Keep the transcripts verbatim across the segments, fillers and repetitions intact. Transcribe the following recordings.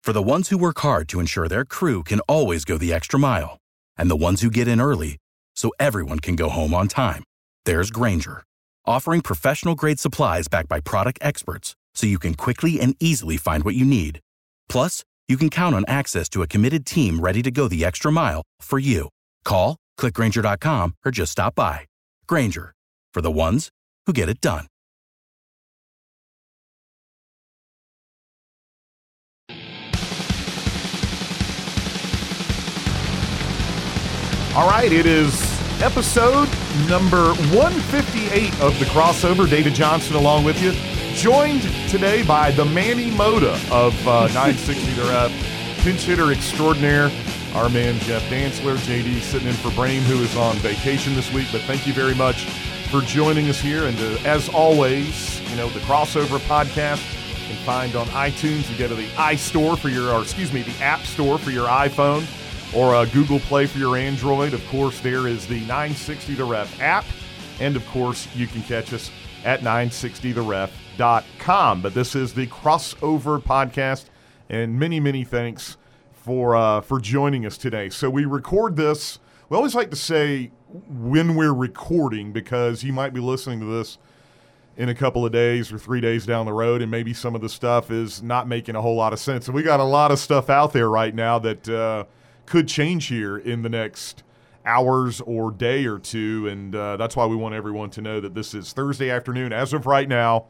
For the ones who work hard to ensure their crew can always go the extra mile, and the ones who get in early so everyone can go home on time, there's Grainger, offering professional-grade supplies backed by product experts so you can quickly and easily find what you need. Plus, you can count on access to a committed team ready to go the extra mile for you. Call, click Grainger dot com, or just stop by. Grainger, for the ones who get it done. All right, it is episode number one fifty-eight of The Crossover. David Johnson along with you. Joined today by the Manny Moda of uh, nine sixty The Ref, pinch hitter extraordinaire, our man Jeff Dantzler. J D sitting in for Brame, who is on vacation this week. But thank you very much for joining us here. And uh, as always, you know, The Crossover podcast you can find on iTunes. You go to the iStore for your, or excuse me, the App Store for your iPhone, or uh, Google Play for your Android. Of course, there is the nine sixty The Ref app. And, of course, you can catch us at nine sixty the ref dot com. But this is the Crossover podcast, and many, many thanks for uh, for joining us today. So we record this. We always like to say when we're recording, because you might be listening to this in a couple of days or three days down the road, and maybe some of the stuff is not making a whole lot of sense. And we got a lot of stuff out there right now that uh, could change here in the next hours or day or two, and uh, that's why we want everyone to know that this is Thursday afternoon. As of right now,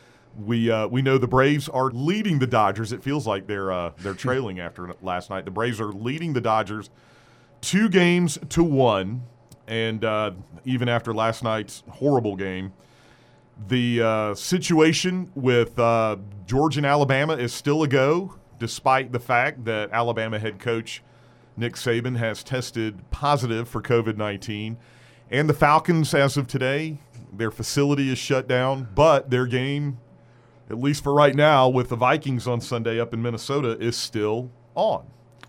we uh, we know the Braves are leading the Dodgers. It feels like they're uh, they're trailing after last night. The Braves are leading the Dodgers two games to one, and uh, even after last night's horrible game, the uh, situation with uh, Georgia and Alabama is still a go, despite the fact that Alabama head coach Nick Saban has tested positive for covid nineteen. And the Falcons, as of today, their facility is shut down, but their game, at least for right now, with the Vikings on Sunday up in Minnesota, is still on.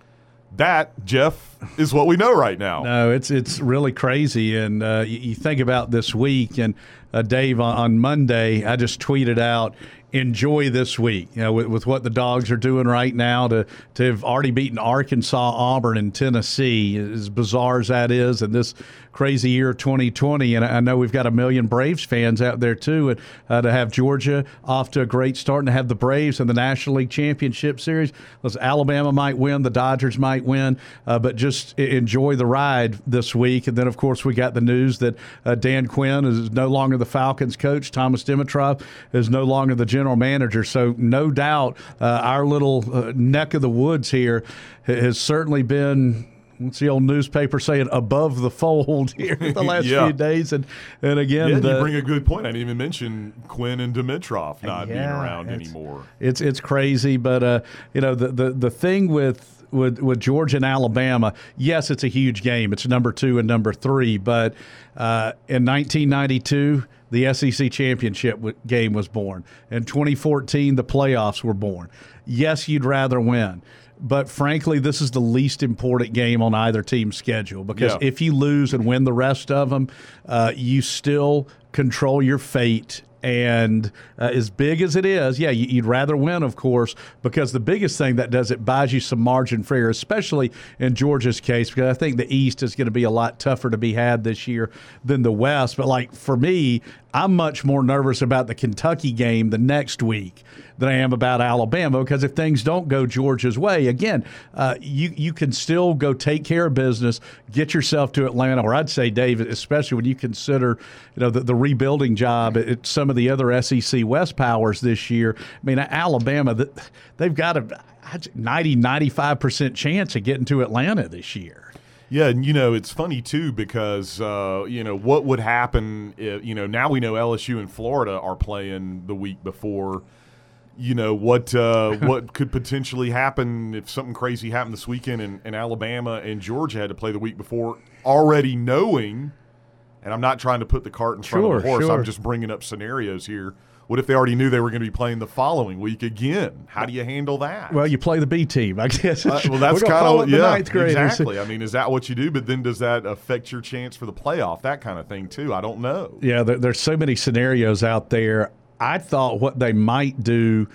That, Jeff, is what we know right now. No, it's it's really crazy. And uh, you, you think about this week, and uh, Dave, on, on Monday, I just tweeted out, enjoy this week, you know, with, with what the Dogs are doing right now, to to have already beaten Arkansas, Auburn, and Tennessee, as bizarre as that is, and this crazy year twenty twenty. And I know we've got a million Braves fans out there too, and uh, to have Georgia off to a great start, and to have the Braves in the National League Championship Series. Listen, Alabama might win, the Dodgers might win, uh, but just enjoy the ride this week. And then, of course, we got the news that uh, Dan Quinn is no longer the Falcons coach. Thomas Dimitrov is no longer the general manager. So no doubt uh, our little uh, neck of the woods here has certainly been, what's the old newspaper saying, above the fold here the last yeah. few days. And, and again, yeah, the, you bring a good point. I didn't even mention Quinn and Dimitrov not yeah, being around it's, anymore. It's it's crazy. But, uh, you know, the, the, the thing with With, with Georgia and Alabama, yes, it's a huge game. It's number two and number three. But uh, in nineteen ninety-two, the S E C championship w- game was born. In twenty fourteen, the playoffs were born. Yes, you'd rather win. But frankly, this is the least important game on either team's schedule, because yeah. if you lose and win the rest of them, uh, you still control your fate. And uh, as big as it is, yeah, you'd rather win, of course, because the biggest thing that does, it buys you some margin for error, especially in Georgia's case, because I think the East is going to be a lot tougher to be had this year than the West. But, like, for me, I'm much more nervous about the Kentucky game the next week than I am about Alabama, because if things don't go Georgia's way, again, uh, you you can still go take care of business, get yourself to Atlanta, or I'd say, David, especially when you consider, you know, the, the rebuilding job at, at some of the other S E C West powers this year. I mean, Alabama, they've got a ninety, ninety-five percent chance of getting to Atlanta this year. Yeah, and, you know, it's funny, too, because, uh, you know, what would happen if, you know, now we know L S U and Florida are playing the week before. You know, what uh, what could potentially happen if something crazy happened this weekend and, and Alabama and Georgia had to play the week before, already knowing, and I'm not trying to put the cart in front sure, of the horse, sure. I'm just bringing up scenarios here. What if they already knew they were going to be playing the following week again? How do you handle that? Well, you play the B team, I guess. Uh, well, that's kind of yeah, ninth graders. Exactly. I mean, is that what you do? But then does that affect your chance for the playoff? That kind of thing too. I don't know. Yeah, there, there's so many scenarios out there. I thought what they might do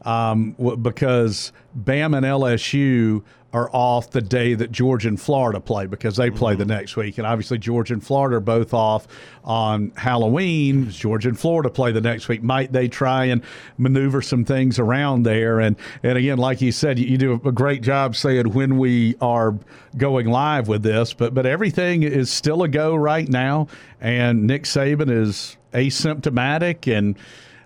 um, w- because Bama and L S U are off the day that Georgia and Florida play because they play mm-hmm. the next week. And obviously Georgia and Florida are both off on Halloween. Georgia and Florida play the next week. Might they try and maneuver some things around there? And, and again, like you said, you, you do a great job saying when we are going live with this, but, but everything is still a go right now. And Nick Saban is asymptomatic, and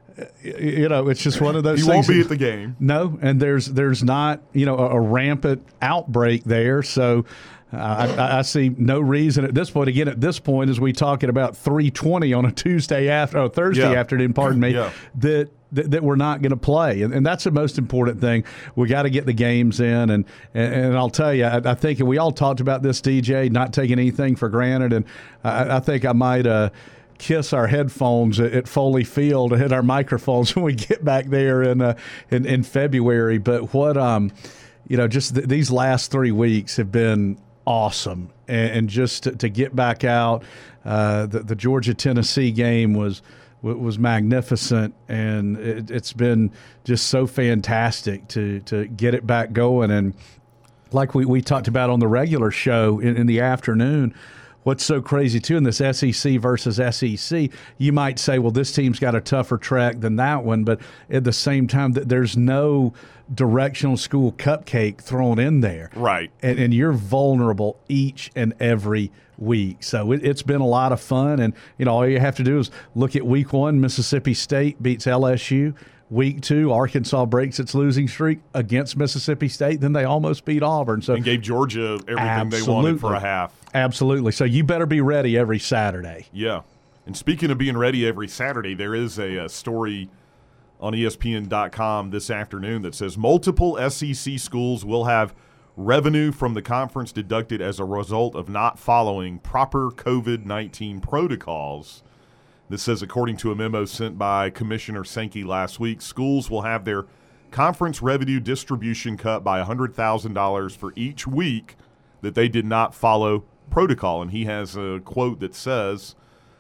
you know, it's just one of those he things. He won't be at the game. No, and there's there's not, you know, a, a rampant outbreak there. So uh, I, I see no reason at this point. Again, at this point, as we talking about three twenty on a Tuesday after, oh, Thursday yeah. afternoon, pardon me, yeah. that, that that we're not going to play. And, and that's the most important thing. We got to get the games in. And, and, and I'll tell you, I, I think, and we all talked about this, D J, not taking anything for granted. And I, I think I might uh, – kiss our headphones at Foley Field and hit our microphones when we get back there in uh, in, in February. But what um, you know, just th- these last three weeks have been awesome, and, and just to, to get back out, uh, the, the Georgia Tennessee game was was magnificent, and it, it's been just so fantastic to to get it back going. And like we, we talked about on the regular show in, in the afternoon. What's so crazy, too, in this S E C versus S E C, you might say, well, this team's got a tougher track than that one, but at the same time, there's no directional school cupcake thrown in there. Right. And, and you're vulnerable each and every week. So it, it's been a lot of fun, and you know all you have to do is look at week one, Mississippi State beats L S U. Week two, Arkansas breaks its losing streak against Mississippi State. Then they almost beat Auburn. So and gave Georgia everything absolutely. they wanted for a half. Absolutely. So you better be ready every Saturday. Yeah. And speaking of being ready every Saturday, there is a, a story on E S P N dot com this afternoon that says multiple S E C schools will have revenue from the conference deducted as a result of not following proper COVID nineteen protocols. This says, according to a memo sent by Commissioner Sankey last week, schools will have their conference revenue distribution cut by one hundred thousand dollars for each week that they did not follow protocol. And he has a quote that says,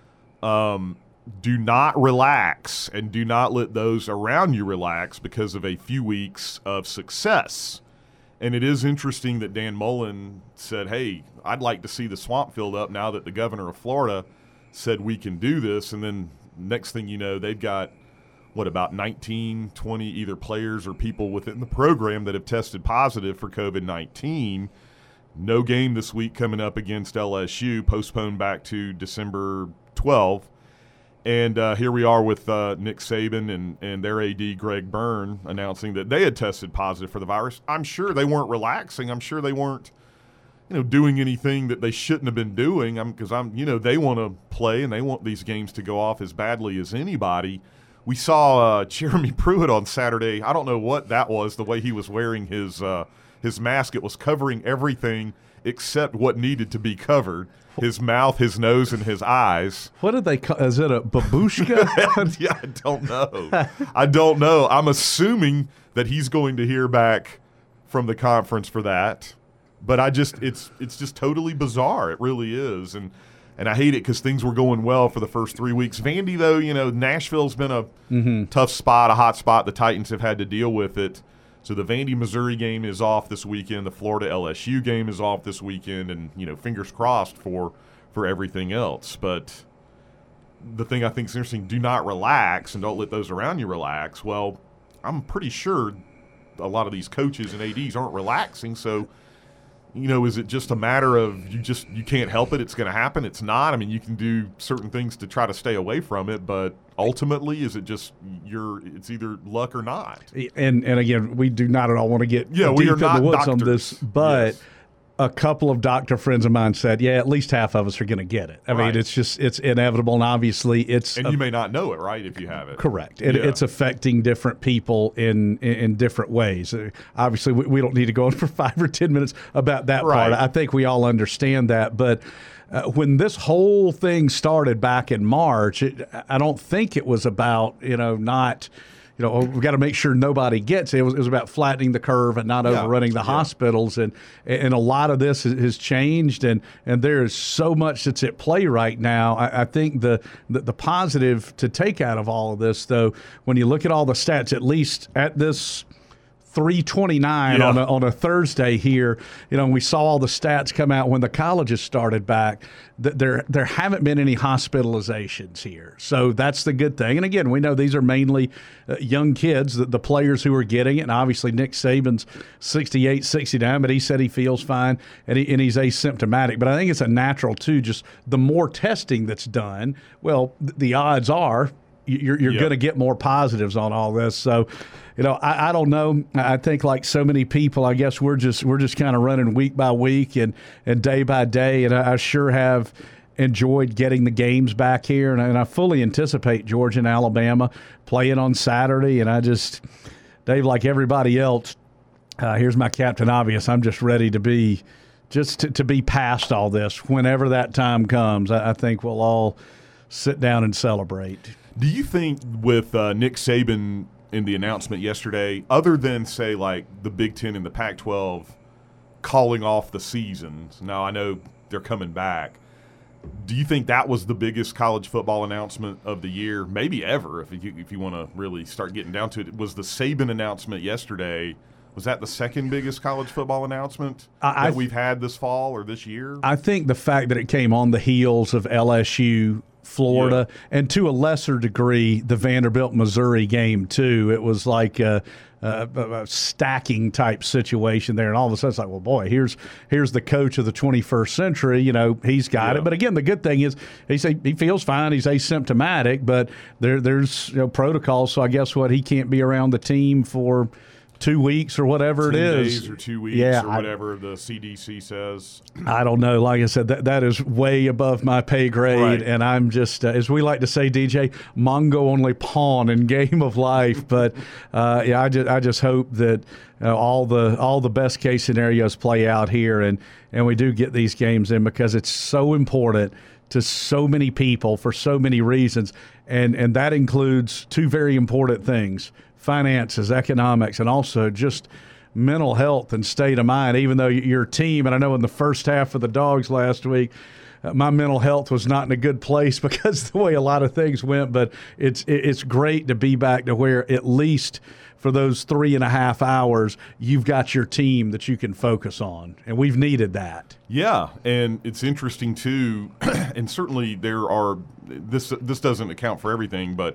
um, do not relax and do not let those around you relax because of a few weeks of success. And it is interesting that Dan Mullen said, hey, I'd like to see the swamp filled up now that the governor of Florida said we can do this. And then next thing you know, they've got, what, about nineteen, twenty either players or people within the program that have tested positive for COVID nineteen. No game this week coming up against L S U, postponed back to December twelfth. And uh, here we are with uh, Nick Saban and, and their A D, Greg Byrne, announcing that they had tested positive for the virus. I'm sure they weren't relaxing. I'm sure they weren't you know, doing anything that they shouldn't have been doing. I'm because I'm, you know, they want to play and they want these games to go off as badly as anybody. We saw uh, Jeremy Pruitt on Saturday. I don't know what that was. The way he was wearing his uh, his mask, it was covering everything except what needed to be covered: his mouth, his nose, and his eyes. What did they call? Is it a babushka? Yeah, I don't know. I don't know. I'm assuming that he's going to hear back from the conference for that. But I just, it's it's just totally bizarre. It really is. And and I hate it because things were going well for the first three weeks. Vandy, though, you know, Nashville's been a mm-hmm. tough spot, a hot spot. The Titans have had to deal with it. So the Vandy-Missouri game is off this weekend. The Florida-L S U game is off this weekend. And, you know, fingers crossed for, for everything else. But the thing I think is interesting, do not relax and don't let those around you relax. Well, I'm pretty sure a lot of these coaches and A Ds aren't relaxing, so – you know, is it just a matter of you just you can't help it? It's going to happen. It's not. I mean, you can do certain things to try to stay away from it, but ultimately, is it just you're? It's either luck or not. And and again, we do not at all want to get yeah, deep we are in not the woods doctors. on this, but. Yes. A couple of doctor friends of mine said, yeah, at least half of us are going to get it. I right. mean, it's just, it's inevitable, and obviously it's... And a, you may not know it, right, if you have it. Correct. It, yeah. It's affecting different people in, in, in different ways. Uh, obviously, we, we don't need to go on for five or ten minutes about that right. part. I think we all understand that, but... Uh, when this whole thing started back in March, it, I don't think it was about, you know, not... you know, we've got to make sure nobody gets it. It was, it was about flattening the curve and not Yeah. overrunning the Yeah. hospitals. And and a lot of this has changed, and, and there is so much that's at play right now. I, I think the, the the positive to take out of all of this, though, when you look at all the stats, at least at this three twenty-nine Yeah. on a, on a Thursday here, you know, we saw all the stats come out when the colleges started back, that there there haven't been any hospitalizations here. So that's the good thing. And again, we know these are mainly uh, young kids, the, the players who are getting it. And obviously Nick Saban's sixty-eight, sixty-nine, but he said he feels fine and, he, and he's asymptomatic. But I think it's a natural, too, just the more testing that's done, well, th- the odds are you're, you're Yep. going to get more positives on all this. So, you know, I, I don't know. I think like so many people, I guess we're just we're just kind of running week by week and, and day by day. And I, I sure have enjoyed getting the games back here. And, and I fully anticipate Georgia and Alabama playing on Saturday. And I just, Dave, like everybody else, uh, here's my Captain Obvious. I'm just ready to be just to, to be past all this. Whenever that time comes, I, I think we'll all sit down and celebrate. Do you think with uh, Nick Saban in the announcement yesterday, other than, say, like the Big Ten and the Pac twelve calling off the seasons, now I know they're coming back, do you think that was the biggest college football announcement of the year, maybe ever, if you, if you want to really start getting down to it? Was the Saban announcement yesterday, was that the second biggest college football announcement I, that we've had this fall or this year? I think the fact that it came on the heels of L S U, Florida, yeah. and to a lesser degree, the Vanderbilt-Missouri game, too. It was like a, a, a stacking type situation there. And all of a sudden, it's like, well, boy, here's here's the coach of the twenty-first century. You know, he's got yeah. it. But again, the good thing is he say, he feels fine. He's asymptomatic, but there there's you know, protocols. So I guess what, he can't be around the team for two weeks or whatever it is. Days or two weeks yeah, or whatever I, the C D C says. I don't know. Like I said, that that is way above my pay grade, right. and I'm just, uh, as we like to say, D J, Mongo only pawn in game of life. But uh, yeah, I just I just hope that uh, all the all the best case scenarios play out here, and and we do get these games in, because it's so important to so many people for so many reasons, and and that includes two very important things: finances, economics, and also just mental health and state of mind. Even though your team, and I know in the first half of the Dogs last week, uh, my mental health was not in a good place because of the way a lot of things went, but it's it's great to be back to where at least for those three and a half hours, you've got your team that you can focus on, and we've needed that. Yeah, and it's interesting too, and certainly there are, this this doesn't account for everything, but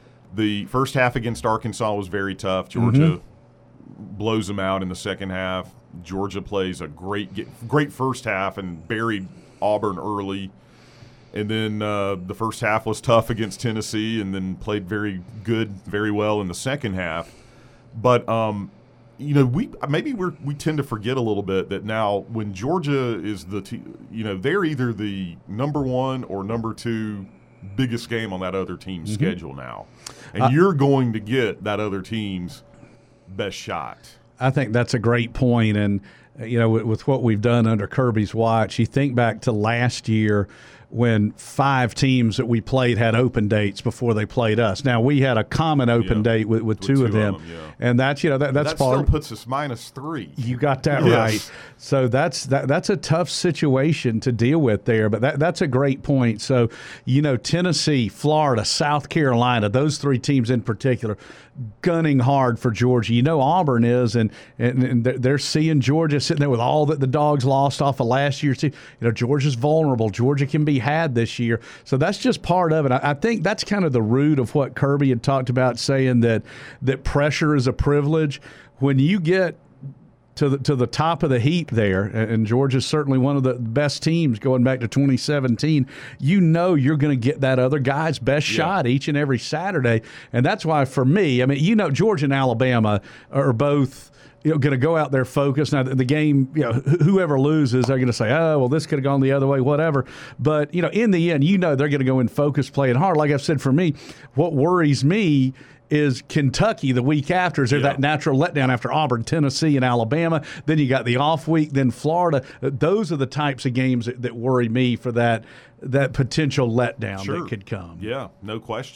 the first half against Arkansas was very tough. Georgia mm-hmm. blows them out in the second half. Georgia plays a great great first half and buried Auburn early. And then uh, the first half was tough against Tennessee, and then played very good, very well in the second half. But, um, you know, we maybe we we tend to forget a little bit that now when Georgia is the te- – you know, they're either the number one or number two biggest game on that other team's mm-hmm. schedule now. And uh, you're going to get that other team's best shot. I think that's a great point. And, you know, with, with what we've done under Kirby's watch, you think back to last year when five teams that we played had open dates before they played us. Now, we had a common open yeah. date with, with, with two, two of them. Of them yeah. And that's, you know, that, that's that part. That still puts us minus three. You got that yes. right. So that's that, that's a tough situation to deal with there. But that, that's a great point. So, you know, Tennessee, Florida, South Carolina, those three teams in particular, gunning hard for Georgia. You know Auburn is, and, and, and they're seeing Georgia sitting there with all that the Dogs lost off of last year's team. You know, Georgia's vulnerable. Georgia can be had this year. So that's just part of it. I, I think that's kind of the root of what Kirby had talked about, saying that that pressure is a privilege. When you get to the to the top of the heap there, and Georgia's certainly one of the best teams going back to twenty seventeen, you know you're going to get that other guy's best yeah. shot each and every Saturday. And that's why, for me, I mean, you know, Georgia and Alabama are both – you know, going to go out there focused. Now, the game, you know, whoever loses, they're going to say, oh, well, this could have gone the other way, whatever. But, you know, in the end, you know they're going to go in focused, playing hard. Like I've said, for me, what worries me is Kentucky the week after. Is there yeah. that natural letdown after Auburn, Tennessee, and Alabama? Then you got the off week, then Florida. Those are the types of games that, that worry me for that that potential letdown sure. that could come. Yeah, no question.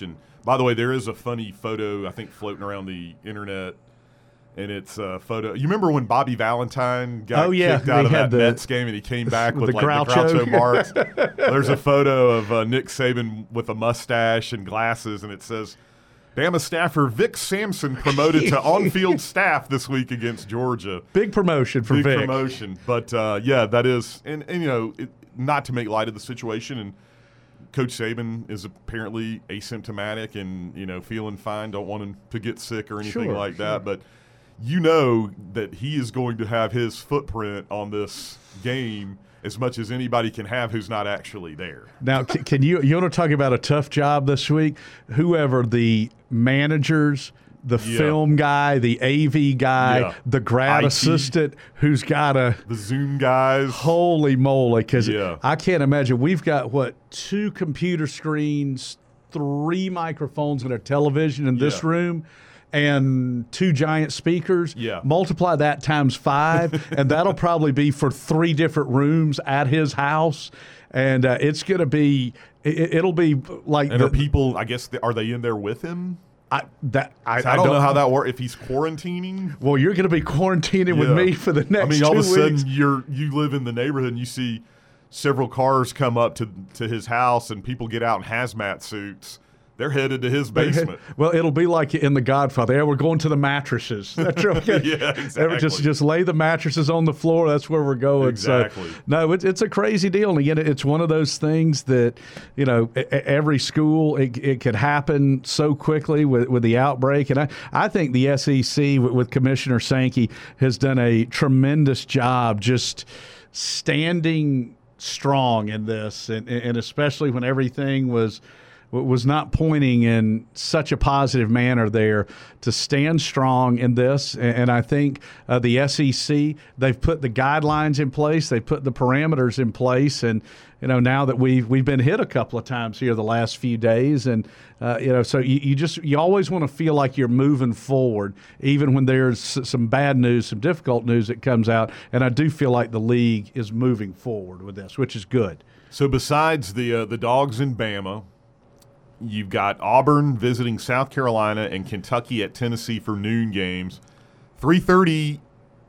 By the way, there is a funny photo, I think, floating around the internet, and it's a photo. You remember when Bobby Valentine got oh, yeah. kicked out they of that the, Mets game, and he came back with, the like Groucho. the Groucho marks? There's a photo of uh, Nick Saban with a mustache and glasses, and it says, Bama staffer Vic Sampson promoted to on-field staff this week against Georgia. Big promotion for Big Vic. Big promotion. But, uh, yeah, that is – and, and you know, it, not to make light of the situation, and Coach Saban is apparently asymptomatic and, you know, feeling fine, don't want him to get sick or anything sure, like sure. that. But you know that he is going to have his footprint on this game as much as anybody can have who's not actually there. Now, can, can you – you want to talk about a tough job this week? Whoever the managers – the yeah. film guy, the A V guy, yeah. the grad I T, assistant who's got a – the Zoom guys. Holy moly, because yeah. I can't imagine. We've got, what, two computer screens, three microphones and a television in this yeah. room, and two giant speakers. Yeah. Multiply that times five, and that'll probably be for three different rooms at his house. And uh, it's going to be it, – it'll be like – And the, are people – I guess – are they in there with him? I that I, I, don't, I don't know how that works. If he's quarantining, well, you're going to be quarantining yeah. with me for the next. I mean, two all of a sudden weeks. you're you live in the neighborhood and you see several cars come up to to his house and people get out in hazmat suits. They're headed to his basement. Well, it'll be like in The Godfather. Yeah, we're going to the mattresses. That's right. yeah, exactly. Just just lay the mattresses on the floor. That's where we're going. Exactly. So, no, it's it's a crazy deal. And again, it's one of those things that, you know, every school, it, it could happen so quickly with, with the outbreak. And I, I think the S E C with, with Commissioner Sankey has done a tremendous job just standing strong in this, and, and especially when everything was – was not pointing in such a positive manner there, to stand strong in this. And I think uh, the S E C, they've put the guidelines in place, they've put the parameters in place, and you know, now that we've we've been hit a couple of times here the last few days, and uh, you know, so you, you just you always want to feel like you're moving forward, even when there's some bad news, some difficult news that comes out. And I do feel like the league is moving forward with this, which is good. So besides the uh, the Dogs in Bama, you've got Auburn visiting South Carolina and Kentucky at Tennessee for noon games. three thirty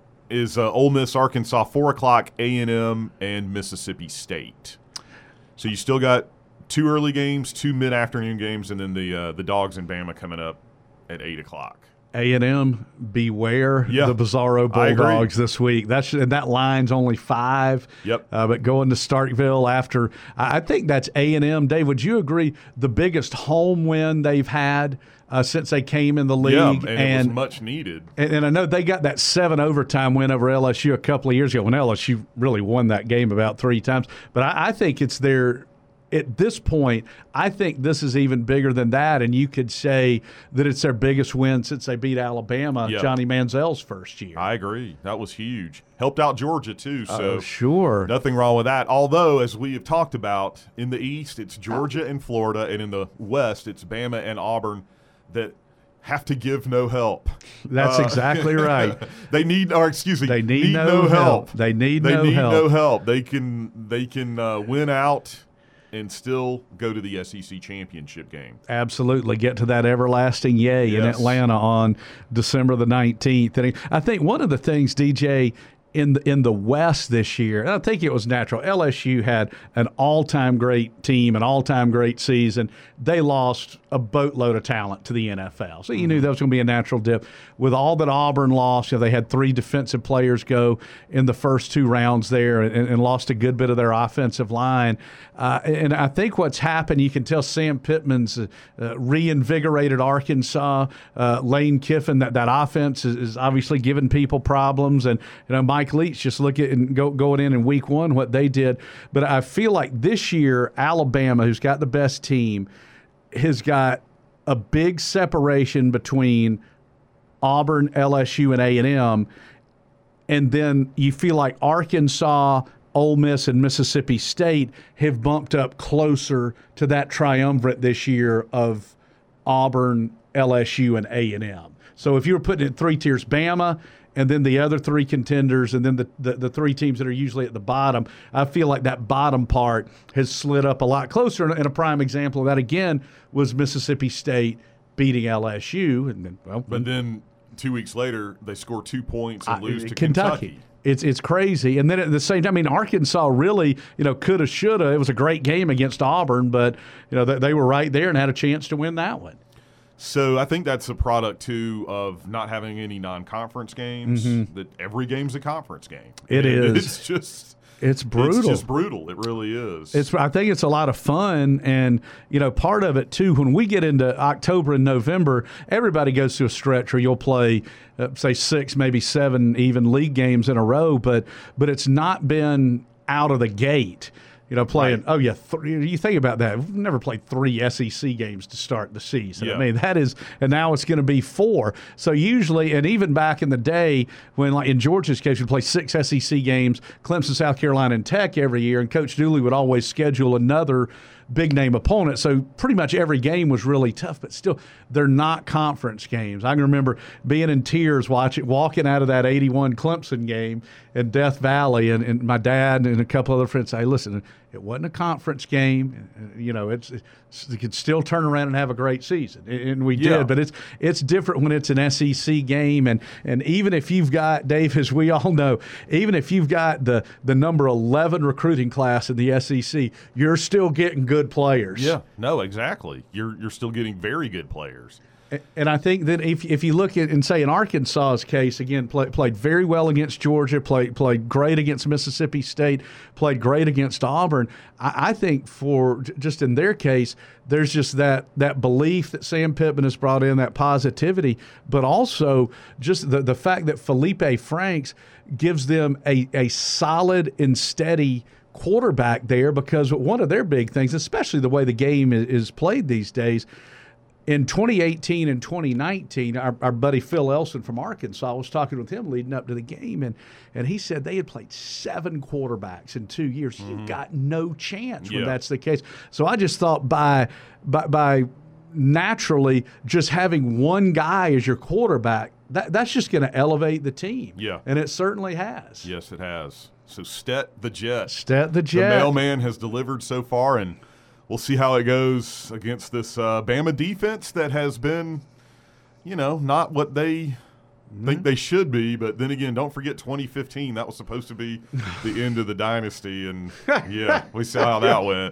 is uh, Ole Miss, Arkansas. four o'clock, A and M and Mississippi State. So you still got two early games, two mid-afternoon games, and then the uh, the Dogs in Bama coming up at eight o'clock. A and M, beware yeah, the Bizarro Bulldogs this week. That's and that line's only five. Yep. Uh, but going to Starkville after, I think that's A and M. Dave, would you agree? The biggest home win they've had uh, since they came in the league, yeah, and, and it was much needed. And, and I know they got that seven overtime win over L S U a couple of years ago when L S U really won that game about three times. But I, I think it's their. At this point, I think this is even bigger than that, and you could say that it's their biggest win since they beat Alabama, yep. Johnny Manziel's first year. I agree. That was huge. Helped out Georgia, too. So oh, sure. Nothing wrong with that. Although, as we have talked about, in the East, it's Georgia and Florida, and in the West, it's Bama and Auburn that have to give no help. That's uh, exactly right. They need, or excuse me, they need, need no, no help. help. They need they no need help. no help. They can, they can uh, win out and still go to the S E C championship game. Absolutely. Get to that everlasting yay yes. in Atlanta on December the nineteenth. And I think one of the things, D J, in the, in the West this year, and I think it was natural, L S U had an all-time great team, an all-time great season. They lost a boatload of talent to the N F L. So you mm-hmm. knew that was going to be a natural dip. With all that Auburn lost, you know, they had three defensive players go in the first two rounds there and, and lost a good bit of their offensive line. Uh, and I think what's happened, you can tell Sam Pittman's uh, reinvigorated Arkansas. Uh, Lane Kiffin, that, that offense is, is obviously giving people problems. And, you know, Mike Leach, just look at and go, going in in week one, what they did. But I feel like this year, Alabama, who's got the best team, has got a big separation between Auburn, L S U, and A and M. And then you feel like Arkansas, Ole Miss, and Mississippi State have bumped up closer to that triumvirate this year of Auburn, L S U, and A and M. So if you were putting it in three tiers, Bama, and then the other three contenders, and then the, the, the three teams that are usually at the bottom. I feel like that bottom part has slid up a lot closer, and a prime example of that, again, was Mississippi State beating L S U. And then, well, but then two weeks later, they score two points and I, lose to Kentucky. Kentucky. It's it's crazy. And then at the same time, I mean, Arkansas really, you know, coulda, shoulda. It was a great game against Auburn, but, you know, they, they were right there and had a chance to win that one. So I think that's a product, too, of not having any non-conference games, mm-hmm. that every game's a conference game. It and is. It's just It's brutal. It's just brutal. It really is. It's. I think it's a lot of fun, and you know, part of it too. When we get into October and November, everybody goes through a stretch where you'll play, uh, say, six, maybe seven, even league games in a row. But but it's not been out of the gate. You know, playing, right. oh, yeah, th- you think about that. We've never played three S E C games to start the season. Yeah. I mean, that is, and now it's going to be four. So usually, and even back in the day when, like in Georgia's case, we play six S E C games, Clemson, South Carolina, and Tech every year, and Coach Dooley would always schedule another big-name opponent. So pretty much every game was really tough, but still, they're not conference games. I can remember being in tears watching, walking out of that eighty-one Clemson game in Death Valley, and, and my dad and a couple other friends say, listen, it wasn't a conference game. You know, it's, it's you could still turn around and have a great season, and we yeah. did. But it's it's different when it's an S E C game, and and even if you've got, Dave, as we all know, even if you've got the the number eleven recruiting class in the S E C, you're still getting good players. Yeah, no, exactly. You're you're still getting very good players. And I think that if if you look at and say in Arkansas's case, again, play, played very well against Georgia, played played great against Mississippi State, played great against Auburn. I, I think for just in their case, there's just that that belief that Sam Pittman has brought in, that positivity, but also just the, the fact that Felipe Franks gives them a, a solid and steady quarterback there, because one of their big things, especially the way the game is, is played these days, in twenty eighteen and twenty nineteen, our, our buddy Phil Elson from Arkansas, was talking with him leading up to the game, and, and he said they had played seven quarterbacks in two years. Mm-hmm. You've got no chance when yeah. that's the case. So I just thought by, by by naturally just having one guy as your quarterback, that that's just going to elevate the team. Yeah. And it certainly has. Yes, it has. So Stet the Jet. Stet the Jet. The mailman has delivered so far, and we'll see how it goes against this uh, Bama defense that has been, you know, not what they mm-hmm. think they should be. But then again, don't forget twenty fifteen. That was supposed to be the end of the dynasty. And, yeah, we saw how that went.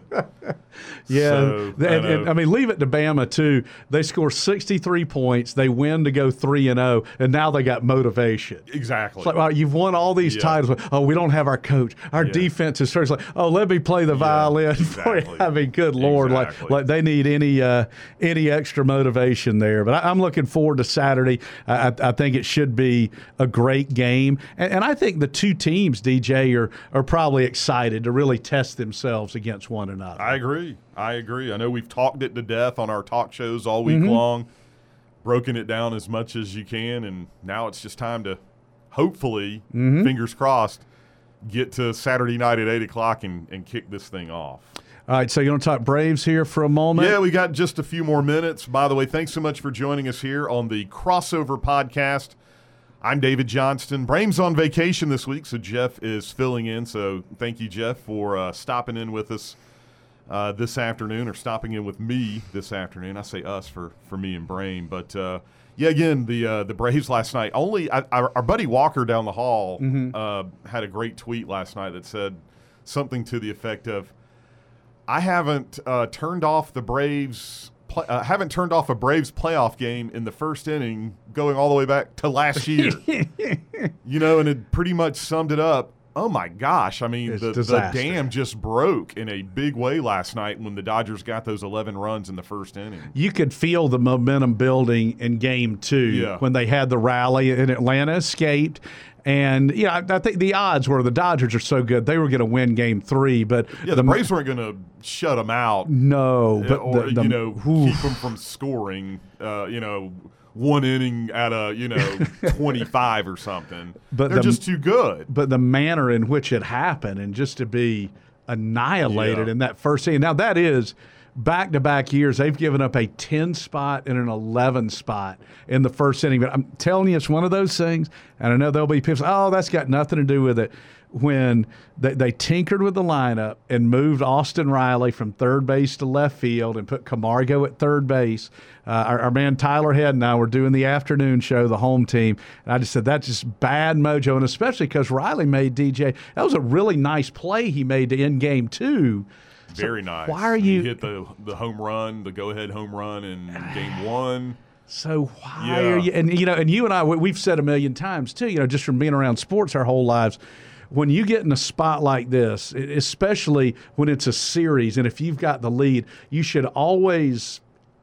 Yeah. So, and, I, and, I mean, leave it to Bama, too. They score sixty-three points. They win to go three and oh, and now they got motivation. Exactly. It's like, well, you've won all these yeah. titles. Oh, we don't have our coach. Our yeah. defense is first. Like, oh, let me play the yeah, violin. exactly. I mean, good Lord. Exactly. Like, like they need any uh, any extra motivation there. But I, I'm looking forward to Saturday. I, I think it should be a great game. And, and I think the two teams, D J, are, are probably excited to really test themselves against one another. I agree. I agree. I know we've talked it to death on our talk shows all week mm-hmm. long, broken it down as much as you can, and now it's just time to hopefully, mm-hmm. fingers crossed, get to Saturday night at eight o'clock and, and kick this thing off. All right, so you want to talk Braves here for a moment? Yeah, we got just a few more minutes. By the way, thanks so much for joining us here on the Crossover Podcast. I'm David Johnston. Braves on vacation this week, so Jeff is filling in. So thank you, Jeff, for uh, stopping in with us uh, this afternoon, or stopping in with me this afternoon. I say us for, for me and Brain. But, uh, yeah, again, the uh, the Braves last night. Only I, our, our buddy Walker down the hall mm-hmm. uh, had a great tweet last night that said something to the effect of, I haven't uh, turned off the Braves play, uh, haven't turned off a Braves playoff game in the first inning going all the way back to last year. You know, and it pretty much summed it up. Oh, my gosh. I mean, the, the dam just broke in a big way last night when the Dodgers got those eleven runs in the first inning. You could feel the momentum building in game two yeah. when they had the rally, and Atlanta escaped. And, yeah, I think the odds were the Dodgers are so good, they were going to win game three. But yeah, the, the Braves weren't going to shut them out. No. But or, the, the, you know, oof. keep them from scoring, uh, you know, one inning at a, you know, twenty-five or something. But They're the, just too good. But the manner in which it happened, and just to be annihilated yeah. in that first inning. Now, that is back-to-back years, they've given up a ten spot and an eleven spot in the first inning. But I'm telling you, it's one of those things, and I know there'll be people say, oh, that's got nothing to do with it. When they, they tinkered with the lineup and moved Austin Riley from third base to left field and put Camargo at third base, uh, our, our man Tyler Head and I were doing the afternoon show, the home team, and I just said that's just bad mojo, and especially because Riley made D J. That was a really nice play he made to end game two. Very so nice. Why are you he hit the the home run, the go-ahead home run in game one? So why yeah. are you? And you know, and you and I, we've said a million times too. You know, just from being around sports our whole lives. When you get in a spot like this, especially when it's a series, and if you've got the lead, you should always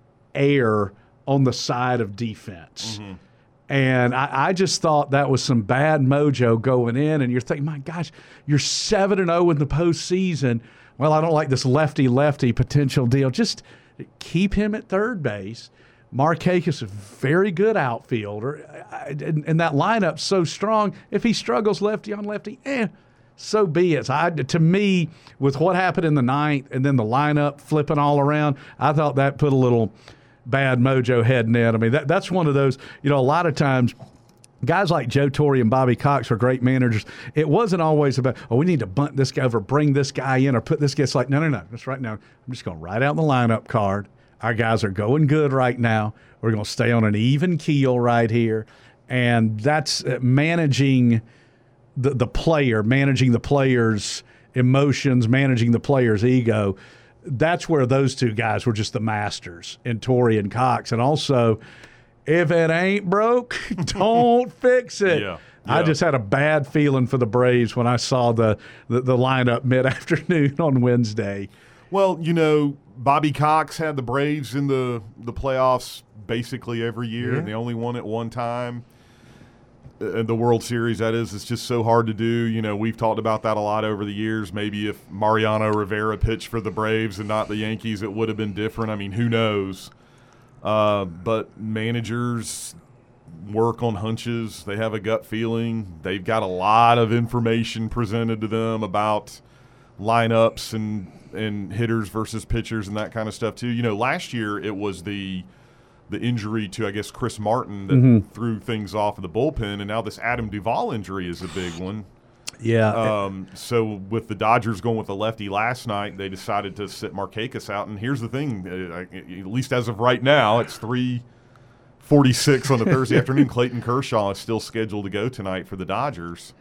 err on the side of defense. Mm-hmm. And I, I just thought that was some bad mojo going in, and you're thinking, my gosh, you're seven and zero in the postseason. Well, I don't like this lefty-lefty potential deal. Just keep him at third base. Markakis is a very good outfielder, and, and that lineup's so strong. If he struggles lefty on lefty, eh, so be it. So I, to me, with what happened in the ninth and then the lineup flipping all around, I thought that put a little bad mojo heading in. I mean, that, that's one of those, you know, a lot of times guys like Joe Torre and Bobby Cox are great managers. It wasn't always about, oh, we need to bunt this guy over, bring this guy in, or put this guy. It's like, no, no, no. That's right now. I'm just going to write out the lineup card. Our guys are going good right now. We're going to stay on an even keel right here. And that's managing the, the player, managing the player's emotions, managing the player's ego. That's where those two guys were just the masters, in Torre and Cox. And also, if it ain't broke, don't fix it. Yeah. Yeah. I just had a bad feeling for the Braves when I saw the, the, the lineup mid-afternoon on Wednesday. Well, you know, Bobby Cox had the Braves in the, the playoffs basically every year, yeah. and they only won it one time. Uh, the World Series, that is. It's just so hard to do. You know, we've talked about that a lot over the years. Maybe if Mariano Rivera pitched for the Braves and not the Yankees, it would have been different. I mean, who knows? Uh, but managers work on hunches. They have a gut feeling. They've got a lot of information presented to them about lineups and and hitters versus pitchers and that kind of stuff too. You know, last year it was the the injury to, I guess, Chris Martin that mm-hmm. threw things off of the bullpen, and now this Adam Duvall injury is a big one. Yeah. Um, so with the Dodgers going with the lefty last night, they decided to sit Markakis out. And here's the thing, uh, at least as of right now, it's three forty-six on a Thursday afternoon. Clayton Kershaw is still scheduled to go tonight for the Dodgers.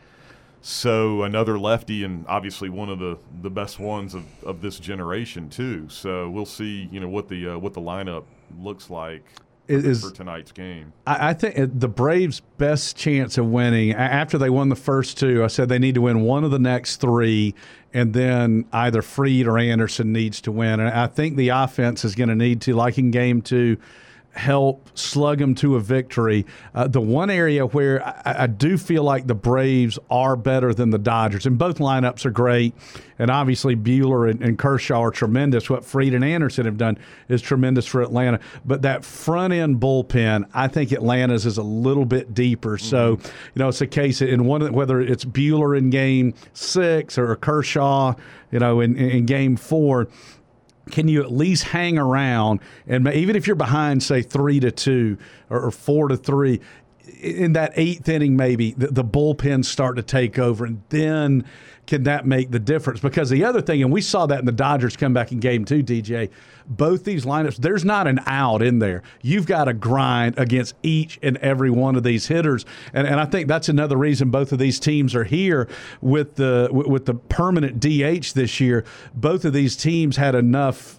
So another lefty, and obviously one of the, the best ones of, of this generation too. So we'll see, you know, what the uh, what the lineup looks like for, is, for tonight's game. I, I think the Braves' best chance of winning, after they won the first two, I said they need to win one of the next three, and then either Fried or Anderson needs to win. And I think the offense is going to need to, like in game two, help slug them to a victory. Uh, the one area where I, I do feel like the Braves are better than the Dodgers, and both lineups are great, and obviously Buehler and, and Kershaw are tremendous. What Fried and Anderson have done is tremendous for Atlanta. But that front-end bullpen, I think Atlanta's is a little bit deeper. Mm-hmm. So, you know, it's a case in one, whether it's Buehler in game six or Kershaw, you know, in, in game four, can you at least hang around, and even if you're behind, say, three to two or, or four to three, in that eighth inning maybe, the, the bullpens start to take over, and then can that make the difference? Because the other thing, and we saw that in the Dodgers come back in game two, D J, both these lineups, there's not an out in there. You've got to grind against each and every one of these hitters. And, and I think that's another reason both of these teams are here with the with the permanent D H this year. Both of these teams had enough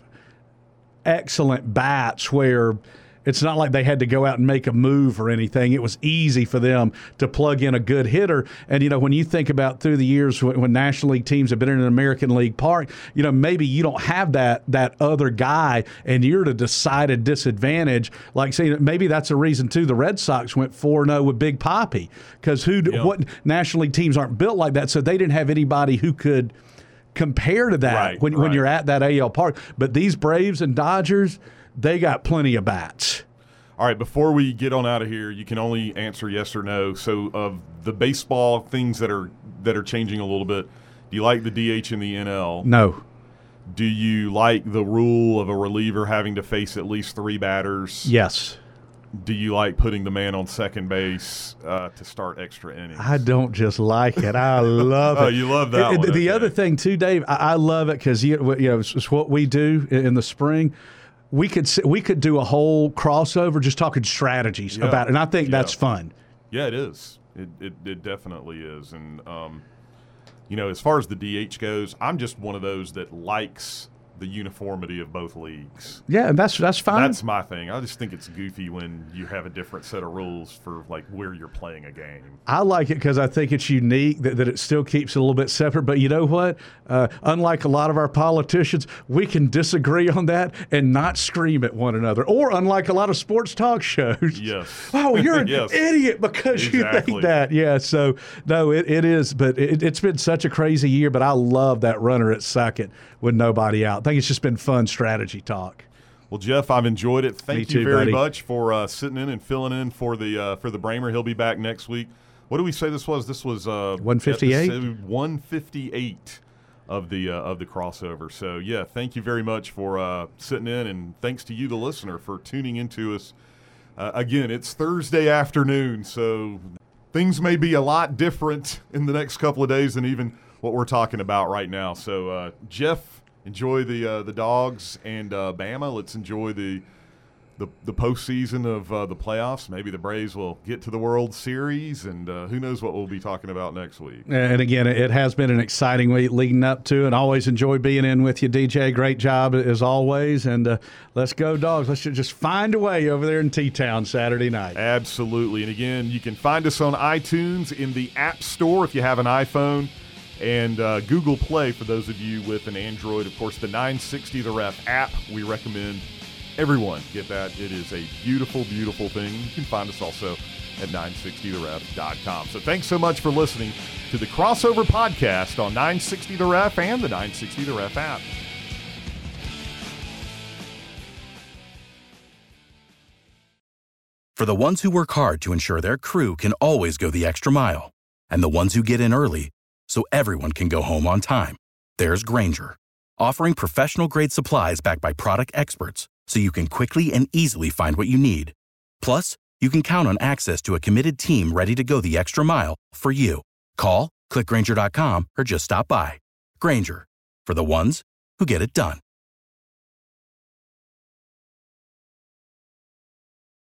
excellent bats where it's not like they had to go out and make a move or anything. It was easy for them to plug in a good hitter. And, you know, when you think about through the years when, when National League teams have been in an American League park, you know, maybe you don't have that that other guy and you're at a decided disadvantage. Like, say, maybe that's a reason, too, the Red Sox went four and oh with Big Papi, because who yep. what National League teams aren't built like that, so they didn't have anybody who could compare to that right, when, right. when you're at that A L park. But these Braves and Dodgers, they got plenty of bats. All right, before we get on out of here, you can only answer yes or no. So of the baseball things that are that are changing a little bit, do you like the D H in the N L? No. Do you like the rule of a reliever having to face at least three batters? Yes. Do you like putting the man on second base uh, to start extra innings? I don't just like it. I love it. Oh, you love that it, one. The okay. other thing, too, Dave, I, I love it because you, you know, it's, it's what we do in the spring. We could we could do a whole crossover just talking strategies yeah. about it, and I think yeah. that's fun. Yeah, it is. It, it, it definitely is. And, um, you know, as far as the D H goes, I'm just one of those that likes the uniformity of both leagues. Yeah, and that's that's fine. That's my thing. I just think it's goofy when you have a different set of rules for like where you're playing a game. I like it because I think it's unique that, that it still keeps it a little bit separate. But you know what? Uh, unlike a lot of our politicians, we can disagree on that and not scream at one another. Or unlike a lot of sports talk shows. Yes. Oh, you're an yes. idiot because exactly. you think that. Yeah. So no, it, it is. But it, it's been such a crazy year. But I love that runner at second with nobody out. I think it's just been fun strategy talk. Well, Jeff, I've enjoyed it. Thank Me you too, very buddy. much for uh, sitting in and filling in for the uh, for the Bramer. He'll be back next week. What do we say this was? This was uh, one fifty-eight one fifty-eight of the uh, of the crossover. So yeah, thank you very much for uh, sitting in, and thanks to you, the listener, for tuning into us. Uh, again, it's Thursday afternoon, so things may be a lot different in the next couple of days than even what we're talking about right now. So uh, Jeff. Enjoy the uh, the Dogs and uh, Bama. Let's enjoy the the, the postseason of uh, the playoffs. Maybe the Braves will get to the World Series, and uh, who knows what we'll be talking about next week. And again, it has been an exciting week leading up to it. Always enjoy being in with you, D J. Great job as always. And uh, let's go, Dogs. Let's just find a way over there in T-Town Saturday night. Absolutely. And again, you can find us on iTunes, in the App Store if you have an iPhone, and uh, Google Play for those of you with an Android. Of course, the nine sixty The Ref app, we recommend everyone get that. It is a beautiful, beautiful thing. You can find us also at nine sixty the ref dot com. So thanks so much for listening to the Crossover Podcast on nine sixty The Ref and the nine sixty The Ref app. For the ones who work hard to ensure their crew can always go the extra mile, and the ones who get in early so everyone can go home on time, there's Grainger, offering professional-grade supplies backed by product experts so you can quickly and easily find what you need. Plus, you can count on access to a committed team ready to go the extra mile for you. Call, click Grainger dot com, or just stop by. Grainger, for the ones who get it done.